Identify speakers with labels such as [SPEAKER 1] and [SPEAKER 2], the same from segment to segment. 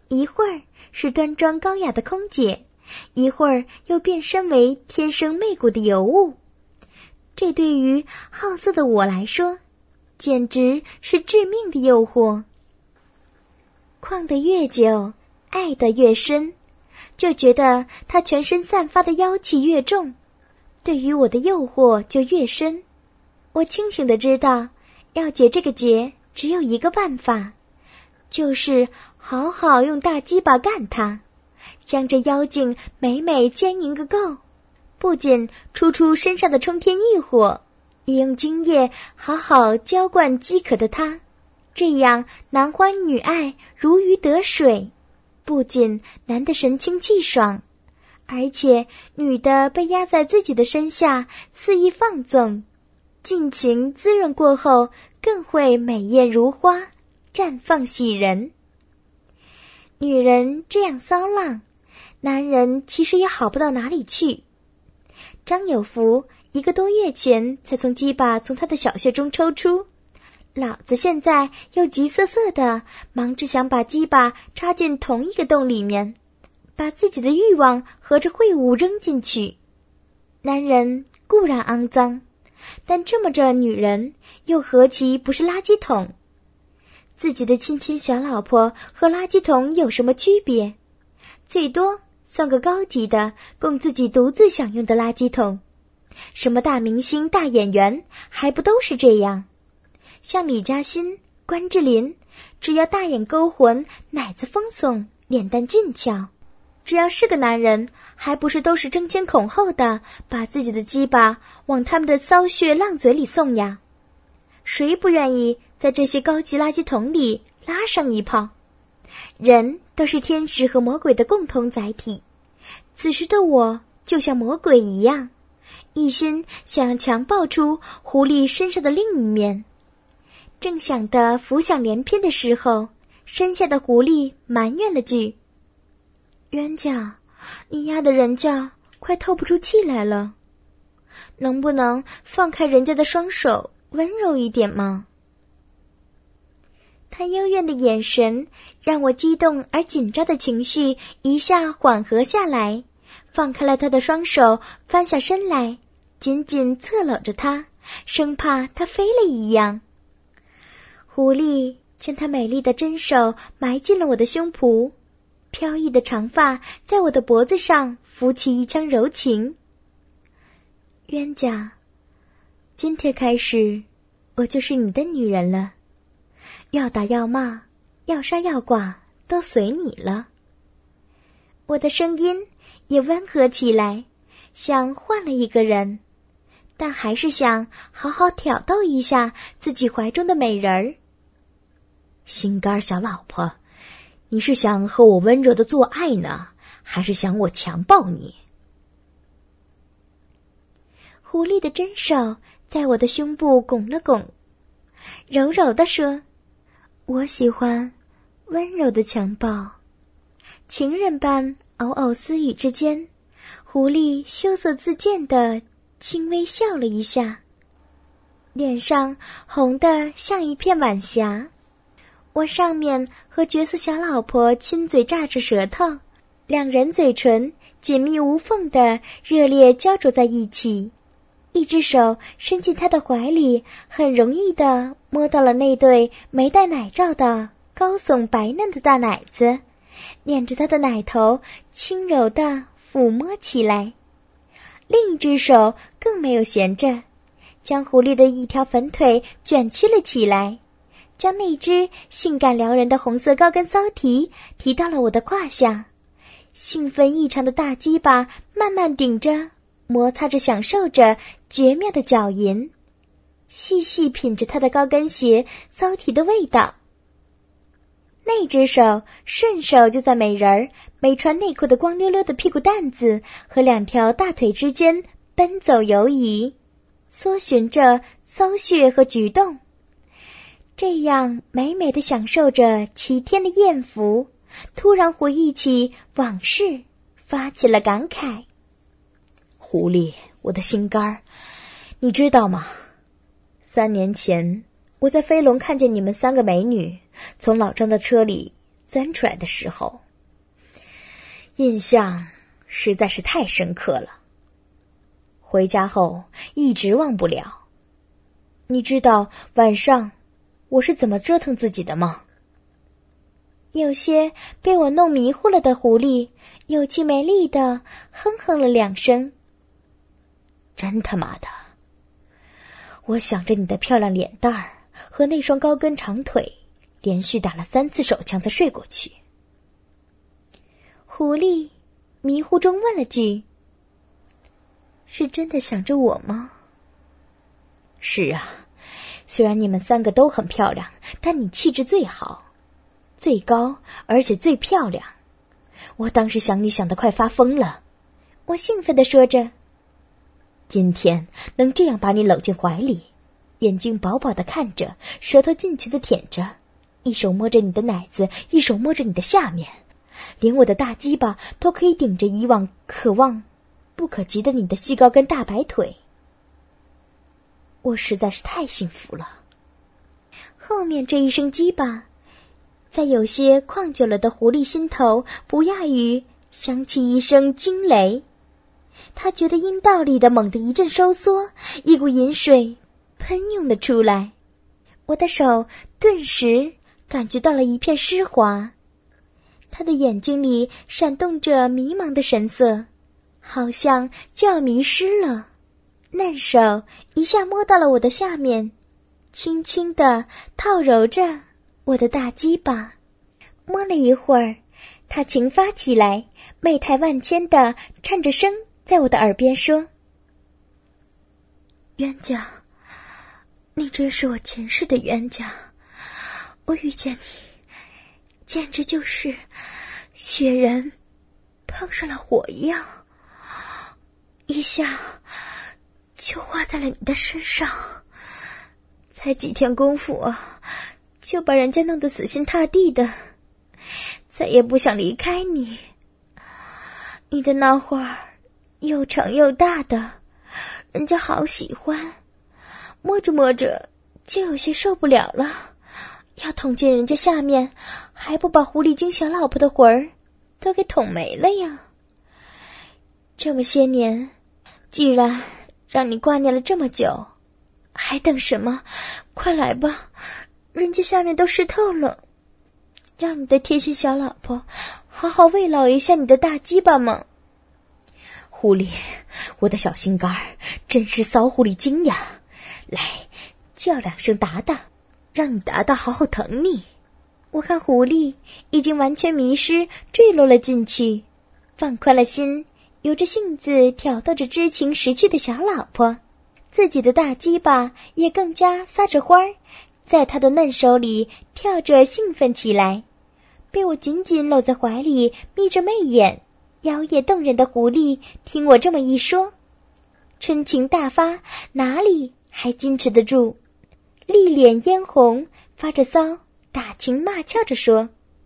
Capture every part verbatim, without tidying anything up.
[SPEAKER 1] 一会儿是端庄高雅的空姐，一会儿又变身为天生媚骨的尤物。这对于好色的我来说，简直是致命的诱惑。逛得越久，爱得越深，就觉得他全身散发的妖气越重，对于我的诱惑就越深。我清醒地知道，要解这个结只有一个办法，就是好好用大鸡巴干他，将这妖精美美奸淫个够，不仅出出身上的冲天欲火，也用精液好好浇灌饥渴的他，这样男欢女爱，如鱼得水，不仅男的神清气爽，而且女的被压在自己的身下肆意放纵，尽情滋润过后，更会美艳如花，绽放喜人。女人这样骚浪，男人其实也好不到哪里去。张有福一个多月前才从鸡巴从他的小穴中抽出，老子现在又急瑟瑟的忙着想把鸡巴插进同一个洞里面，把自己的欲望和着秽物扔进去。男人固然肮脏，但这么着女人又何其不是垃圾桶？自己的亲亲小老婆和垃圾桶有什么区别？最多算个高级的供自己独自享用的垃圾桶。什么大明星大演员还不都是这样？像李嘉欣、关之琳，只要大眼勾魂，奶子丰耸，脸蛋俊俏，只要是个男人，还不是都是争先恐后的把自己的鸡巴往他们的骚穴浪嘴里送呀？谁不愿意在这些高级垃圾桶里拉上一泡？人都是天使和魔鬼的共同载体，此时的我就像魔鬼一样，一心想要强暴出狐狸身上的另一面。正想得浮想联翩的时候，身下的狐狸埋怨了句：冤家，你丫的人家快透不出气来了，能不能放开人家的双手，温柔一点吗？他幽怨的眼神让我激动而紧张的情绪一下缓和下来，放开了他的双手，翻下身来，紧紧侧搂着他，生怕他飞了一样。狐狸将他美丽的真手埋进了我的胸脯，飘逸的长发在我的脖子上浮起一腔柔情。冤家，今天开始，我就是你的女人了，要打要骂，要杀要剐，都随你了。我的声音也温和起来，像换了一个人，但还是想好好挑逗一下自己怀中的美人儿。
[SPEAKER 2] 心肝小老婆，你是想和我温柔的做爱呢，还是想我强暴你？
[SPEAKER 1] 狐狸的真手在我的胸部拱了拱，柔柔地说：我喜欢温柔的强暴。情人般偶偶私语之间，狐狸羞涩自荐地轻微笑了一下，脸上红得像一片晚霞。我上面和绝色小老婆亲嘴炸着舌头，两人嘴唇紧密无缝地热烈交灼在一起，一只手伸进他的怀里，很容易地摸到了那对没戴奶罩的高耸白嫩的大奶子，捻着他的奶头轻柔地抚摸起来。另一只手更没有闲着，将狐狸的一条粉腿卷曲了起来，将那只性感撩人的红色高跟骚蹄提到了我的胯下，兴奋异常的大鸡巴慢慢顶着，摩擦着享受着绝妙的脚淫，细细品着他的高跟鞋骚蹄的味道。那只手顺手就在美人儿没穿内裤的光溜溜的屁股蛋子和两条大腿之间奔走游移，搜寻着骚穴和举动。这样美美的享受着齐天的艳福，突然回忆起往事，发起了感慨。
[SPEAKER 2] 狐狸，我的心肝儿，你知道吗？三年前我在飞龙看见你们三个美女从老张的车里钻出来的时候，印象实在是太深刻了。回家后一直忘不了。你知道晚上我是怎么折腾自己的吗？
[SPEAKER 1] 有些被我弄迷糊了的狐狸有气没力地哼哼了两声。
[SPEAKER 2] 真他妈的！我想着你的漂亮脸蛋儿和那双高跟长腿，连续打了三次手枪才睡过去。
[SPEAKER 1] 狐狸迷糊中问了句：是真的想着我吗？
[SPEAKER 2] 是啊，虽然你们三个都很漂亮，但你气质最好，最高，而且最漂亮。我当时想你想得快发疯了。
[SPEAKER 1] 我兴奋地说着。
[SPEAKER 2] 今天能这样把你搂进怀里，眼睛饱饱地看着，舌头尽情地舔着，一手摸着你的奶子，一手摸着你的下面，连我的大鸡巴都可以顶着以往可望不可及的你的细高跟大白腿。我实在是太幸福了。
[SPEAKER 1] 后面这一声鸡巴，在有些旷久了的狐狸心头，不亚于响起一声惊雷。他觉得阴道里的猛地一阵收缩，一股饮水喷涌了出来。我的手顿时感觉到了一片湿滑，他的眼睛里闪动着迷茫的神色，好像就要迷失了。嫩手一下摸到了我的下面，轻轻地套揉着我的大鸡巴。摸了一会儿，他情发起来，媚态万千地颤着声在我的耳边说：冤家，你真是我前世的冤家，我遇见你简直就是雪人碰上了火一样，一下就画在了你的身上，才几天功夫啊，就把人家弄得死心塌地的，再也不想离开你。你的那花又长又大的，人家好喜欢，摸着摸着就有些受不了了，要捅进人家下面，还不把狐狸精小老婆的魂儿都给捅没了呀。这么些年，既然让你挂念了这么久，还等什么？快来吧，人家下面都湿透了，让你的贴心小老婆好好慰劳一下你的大鸡巴嘛。
[SPEAKER 2] 狐狸，我的小心肝儿真是骚狐狸精呀！来，叫两声达达，让你达达好好疼你。
[SPEAKER 1] 我看狐狸已经完全迷失，坠落了进去，放宽了心，有着性子挑逗着知情识趣的小老婆，自己的大鸡巴也更加撒着欢儿，在他的嫩手里跳着兴奋起来。被我紧紧搂在怀里，眯着媚眼，妖冶动人的狐狸听我这么一说，春情大发，哪里还矜持得住，丽脸嫣红，发着骚，打情骂俏着说：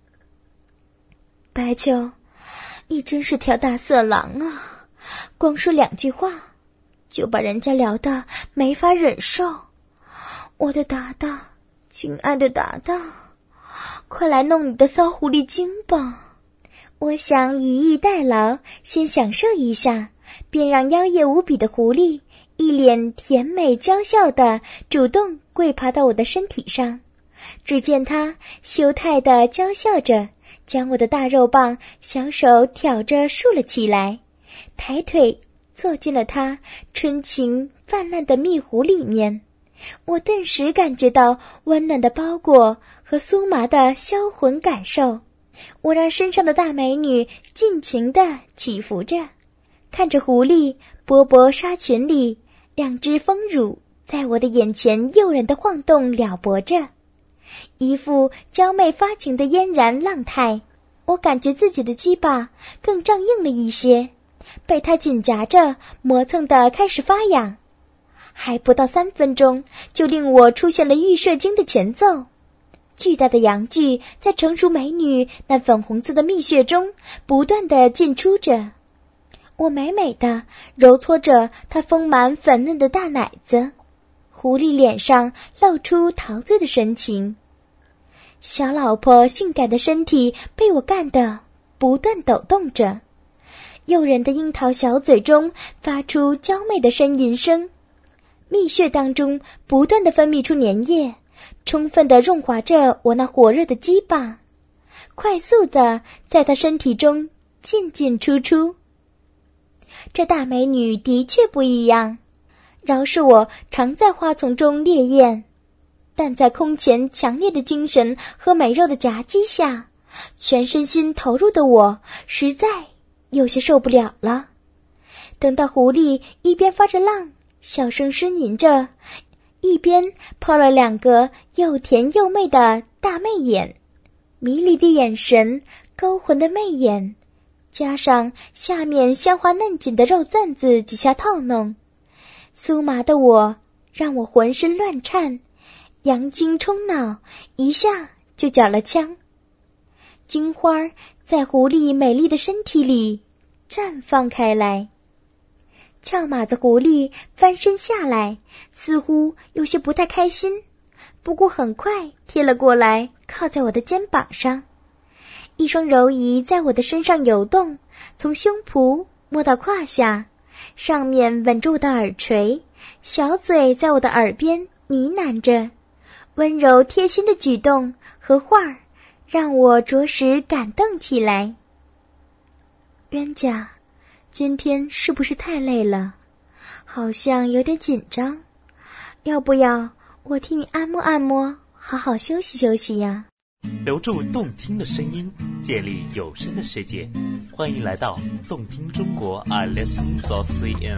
[SPEAKER 1] 白秋，你真是条大色狼啊，光说两句话就把人家聊得没法忍受。我的达达，亲爱的达达，快来弄你的骚狐狸精吧。我想以逸待劳，先享受一下，便让妖冶无比的狐狸一脸甜美娇笑地主动跪爬到我的身体上。只见他羞态地娇笑着，将我的大肉棒小手挑着竖了起来，抬腿坐进了他春情泛滥的蜜壶里面。我顿时感觉到温暖的包裹和酥麻的销魂感受。我让身上的大美女尽情地起伏着，看着狐狸波波纱裙里两只丰乳在我的眼前诱人的晃动撩拨着，一副娇媚发情的嫣然浪态。我感觉自己的鸡巴更胀硬了一些，被它紧夹着磨蹭得开始发痒，还不到三分钟就令我出现了预射精的前奏。巨大的阳具在成熟美女那粉红色的蜜穴中不断地进出着，我美美地揉搓着她丰满粉嫩的大奶子，狐狸脸上露出陶醉的神情。 小老婆性感的身体被我干得不断抖动着，诱人的樱桃小嘴中发出娇媚的呻吟声，蜜穴当中不断地分泌出粘液，充分地润滑着我那火热的鸡巴，快速地在她身体中进进出出。这大美女的确不一样，饶是我常在花丛中烈焰，但在空前强烈的精神和美肉的夹击下，全身心投入的我实在有些受不了了。等到狐狸一边发着浪，小声呻吟着，一边抛了两个又甜又媚的大媚眼，迷离的眼神，勾魂的媚眼，加上下面香滑嫩紧的肉钻子几下套弄，酥麻的我让我浑身乱颤，阳精冲脑，一下就缴了枪。金花在狐狸美丽的身体里绽放开来。翘马子狐狸翻身下来，似乎有些不太开心，不过很快贴了过来，靠在我的肩膀上。一双柔仪在我的身上游动，从胸脯摸到胯下，上面吻住我的耳垂，小嘴在我的耳边呢喃着，温柔贴心的举动和话儿让我着实感动起来。冤家，今天是不是太累了？好像有点紧张，要不要我替你按摩按摩，好好休息休息呀？
[SPEAKER 3] 留住动听的声音，建立有声的世界，欢迎来到动听中国 I listen dot c n。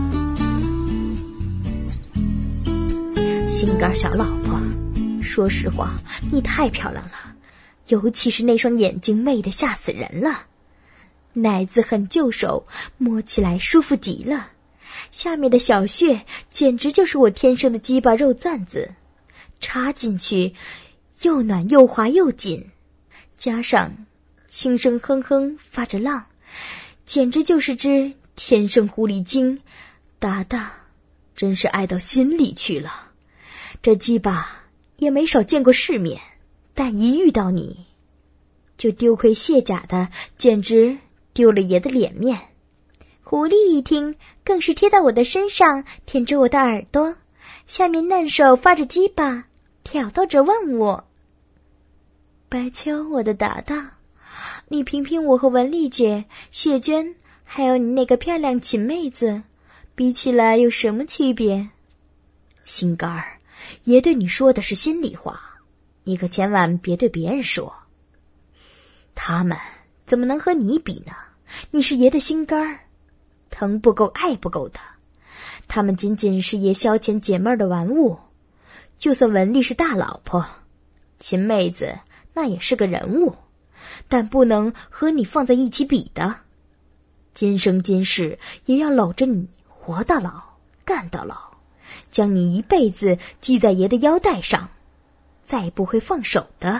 [SPEAKER 2] 心肝小老婆，说实话，你太漂亮了，尤其是那双眼睛媚得吓死人了，奶子很就手，摸起来舒服极了，下面的小穴简直就是我天生的鸡巴肉钻子，插进去又暖又滑又紧，加上轻声哼哼发着浪，简直就是只天生狐狸精，达达真是爱到心里去了。这鸡巴也没少见过世面，但一遇到你就丢盔卸甲的，简直丢了爷的脸面。
[SPEAKER 1] 狐狸一听，更是贴到我的身上，舔着我的耳朵，下面嫩手发着鸡巴，挑逗着问我：
[SPEAKER 2] 白秋，我的达达，你评评我和文丽姐、谢娟，还有你那个漂亮秦妹子，比起来有什么区别？心肝儿，爷对你说的是心里话，你可千万别对别人说。他们怎么能和你比呢？你是爷的心肝儿，疼不够爱不够的，他们仅仅是爷消遣解闷的玩物。就算文丽是大老婆，秦妹子那也是个人物，但不能和你放在一起比的。今生今世也要搂着你活到老干到老，将你一辈子系在爷的腰带上，再不会放手的。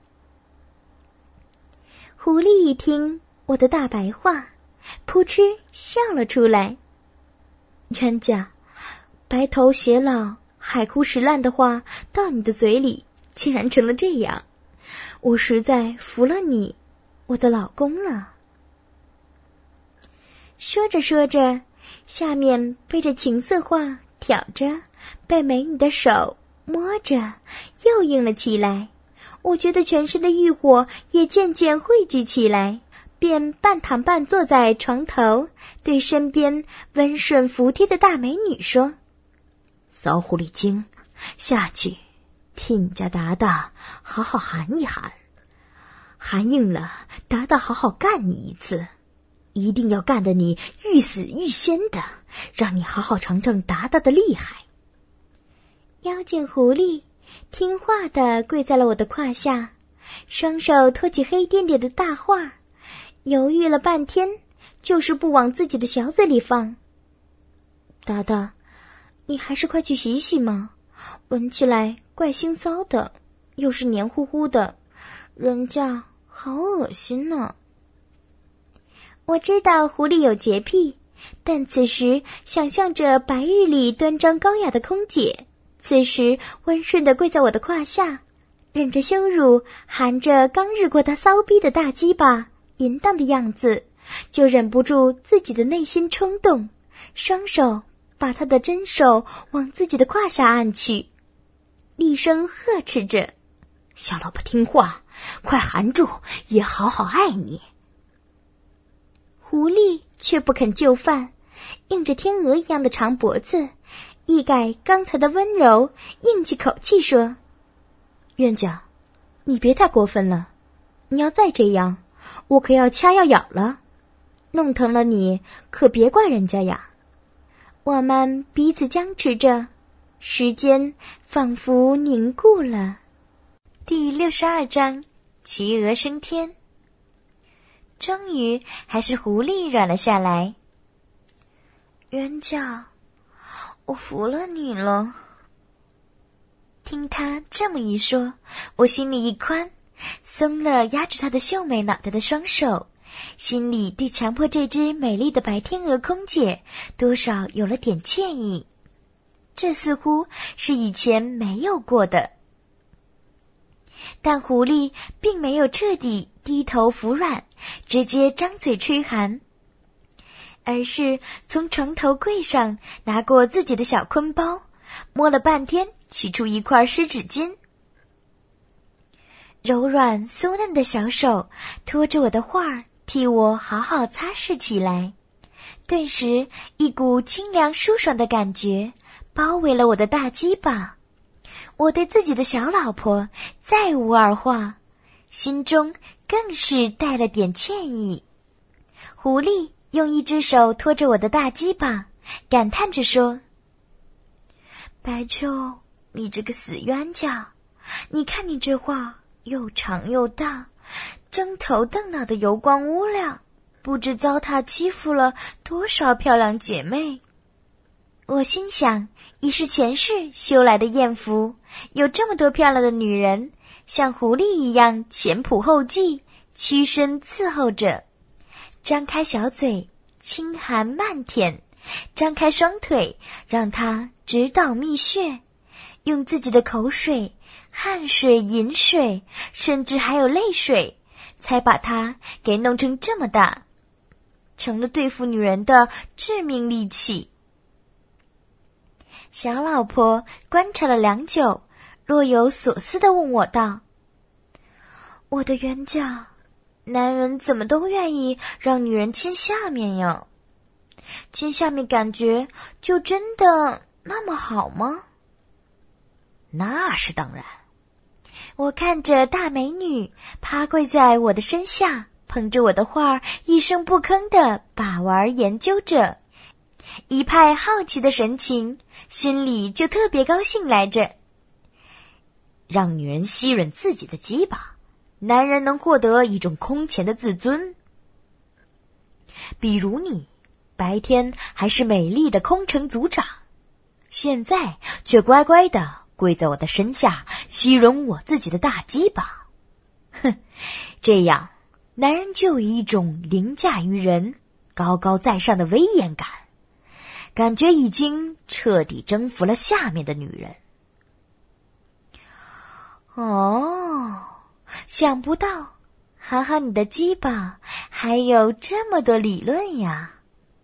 [SPEAKER 1] 狐狸一听我的大白话，扑哧笑了出来。
[SPEAKER 2] 冤家，白头偕老海枯石烂的话到你的嘴里竟然成了这样，我实在服了你，我的老公了。
[SPEAKER 1] 说着说着，下面被这情色话挑着，被美女的手摸着，又硬了起来。我觉得全身的欲火也渐渐汇聚起来，便半躺半坐在床头，对身边温顺服帖的大美女说：
[SPEAKER 2] 骚狐狸精，下去替你家达达好好含一含，含硬了达达好好干你一次，一定要干得你欲死欲仙的，让你好好尝尝达达的厉害。
[SPEAKER 1] 妖精狐狸听话地跪在了我的胯下，双手托起黑点点的大画，犹豫了半天，就是不往自己的小嘴里放。
[SPEAKER 2] 达达，你还是快去洗洗嘛，闻起来怪腥臊的，又是黏糊糊的，人家好恶心呢。
[SPEAKER 1] 我知道狐狸有洁癖，但此时想象着白日里端庄高雅的空姐，此时温顺地跪在我的胯下， 忍着羞辱，含着刚日过他骚逼的大鸡巴淫荡的样子，就忍不住自己的内心冲动，双手把他的真手往自己的胯下按去，厉声呵斥着：
[SPEAKER 2] 小老婆听话，快含住，也好好爱你。
[SPEAKER 1] 狐狸却不肯就范，硬着天鹅一样的长脖子，一改刚才的温柔，硬起口气说：
[SPEAKER 2] 冤家，你别太过分了，你要再这样，我可要掐要咬了，弄疼了你可别怪人家呀。
[SPEAKER 1] 我们彼此僵持着，时间仿佛凝固了。第六十二章，企鹅升天。终于还是狐狸软了下来。冤家，我服了你了。听他这么一说，我心里一宽，松了压住他的秀美脑袋的双手，心里对强迫这只美丽的白天鹅空姐多少有了点歉意，这似乎是以前没有过的。但狐狸并没有彻底低头服软，直接张嘴吹寒，而是从床头柜上拿过自己的小坤包，摸了半天，取出一块湿纸巾，柔软酥嫩的小手拖着我的画，替我好好擦拭起来。顿时一股清凉舒爽的感觉包围了我的大鸡巴，我对自己的小老婆再无二话，心中更是带了点歉意。狐狸用一只手托着我的大鸡巴，感叹着说：白秋，你这个死冤家，你看你这画又长又大，睁头瞪脑的油光乌亮，不知糟蹋欺负了多少漂亮姐妹。我心想，已是前世修来的艳福，有这么多漂亮的女人，像狐狸一样前仆后继，屈身伺候着。张开小嘴，轻含慢舔，张开双腿，让她直捣蜜穴，用自己的口水、汗水、饮水，甚至还有泪水，才把她给弄成这么大，成了对付女人的致命利器。小老婆观察了良久，若有所思地问我道：我的冤家，男人怎么都愿意让女人亲下面呀？亲下面感觉就真的那么好吗？
[SPEAKER 2] 那是当然。
[SPEAKER 1] 我看着大美女趴跪在我的身下，捧着我的画，一声不吭地把玩研究着，一派好奇的神情，心里就特别高兴来着。
[SPEAKER 2] 让女人吸吮自己的鸡巴，男人能获得一种空前的自尊。比如你，白天还是美丽的空乘组长，现在却乖乖的跪在我的身下，吸吮我自己的大鸡巴。哼，这样男人就有一种凌驾于人、高高在上的威严感，感觉已经彻底征服了下面的女人。
[SPEAKER 1] 哦，想不到哈哈你的鸡巴还有这么多理论呀。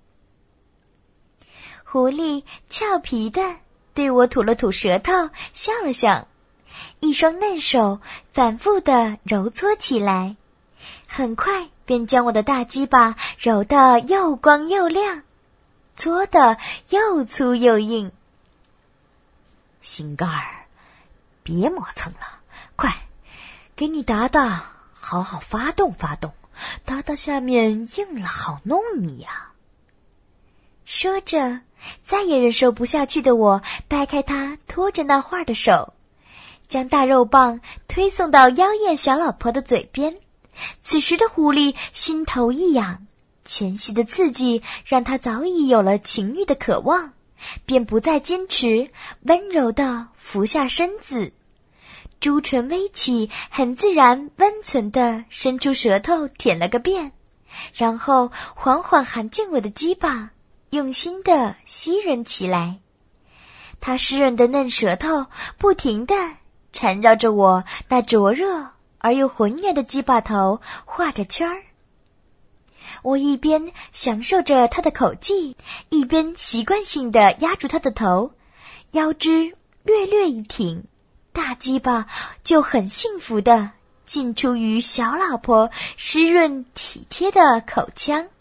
[SPEAKER 1] 狐狸俏皮的对我吐了吐舌头，笑了笑，一双嫩手反复的揉搓起来，很快便将我的大鸡巴揉得又光又亮，搓得又粗又硬。
[SPEAKER 2] 心肝儿，别磨蹭了，快给你打打，好好发动发动，打打下面硬了好弄你呀。
[SPEAKER 1] 说着，再也忍受不下去的我掰开他拖着那画的手，将大肉棒推送到妖艳小老婆的嘴边。此时的狐狸心头一痒，前戏的刺激让他早已有了情欲的渴望，便不再坚持，温柔地俯下身子，朱唇微起，很自然温存地伸出舌头舔了个遍，然后缓缓含进我的鸡巴，用心地吸吮起来。他湿润的嫩舌头不停地缠绕着我那灼热而又浑圆的鸡巴头画着圈儿。我一边享受着他的口技，一边习惯性地压住他的头，腰肢略略一挺，大鸡巴就很幸福地进出于小老婆湿润体贴的口腔。